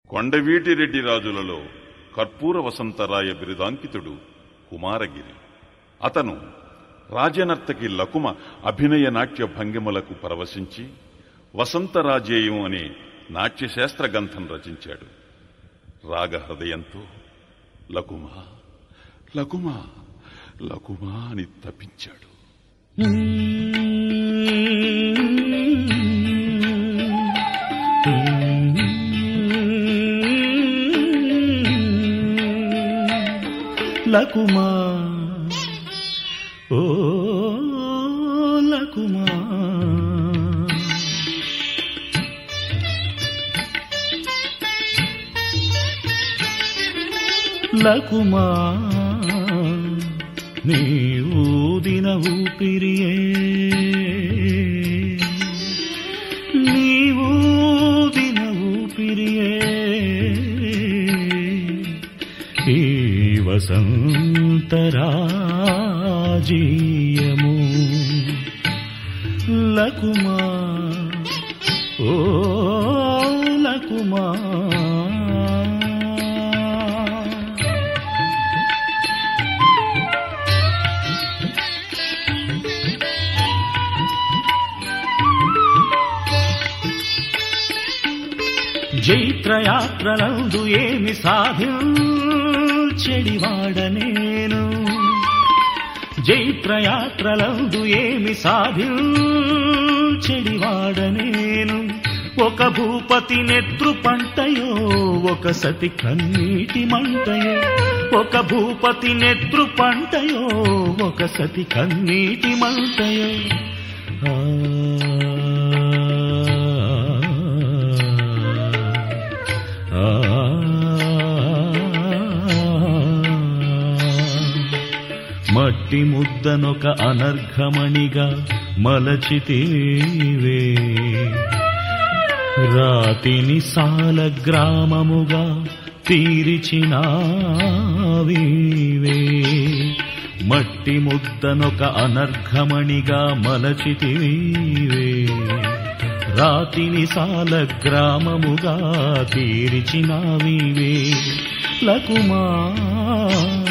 కొండవీటిరెడ్డి రాజులలో కర్పూర వసంతరాయ బిరుదాంకితుడు కుమారగిరి. అతను రాజనర్తకి లకుమ అభినయ నాట్య భంగిమలకు పరవశించి వసంతరాజేయం అనే నాట్యశాస్త్ర గ్రంథం రచించాడు. రాగహృదయంతో లకుమా లకుమా లకుమా అని తపించాడు. లకుమా ఓ లకుమా లకుమా నీ ఊదిన ఊపిరియే నీ ఊదిన ఊపిరియే ఈ వసంతరాజీయము లకుమా ఓ లకుమా జైత్రయాత్రలందు ఏమి సాధించెడివాడనేను జైత్రయాత్రలందు ఏమి సాధించెడివాడనేను ఒక భూపతి నెత్రు పంటయో ఒక సతి కన్నీటి మంటయో ఒక భూపతి నెత్రు పంటయో ఒక సతి కన్నీటి మంటయో మట్టి ముద్దనొక అనర్ఘమణిగా మలచితివే రాతిని సాల గ్రామముగా తీర్చినావీవే మట్టి ముద్దనొక అనర్ఘమణిగా మలచితివే రాతిని సాల గ్రామముగా తీర్చినావీవే లకుమా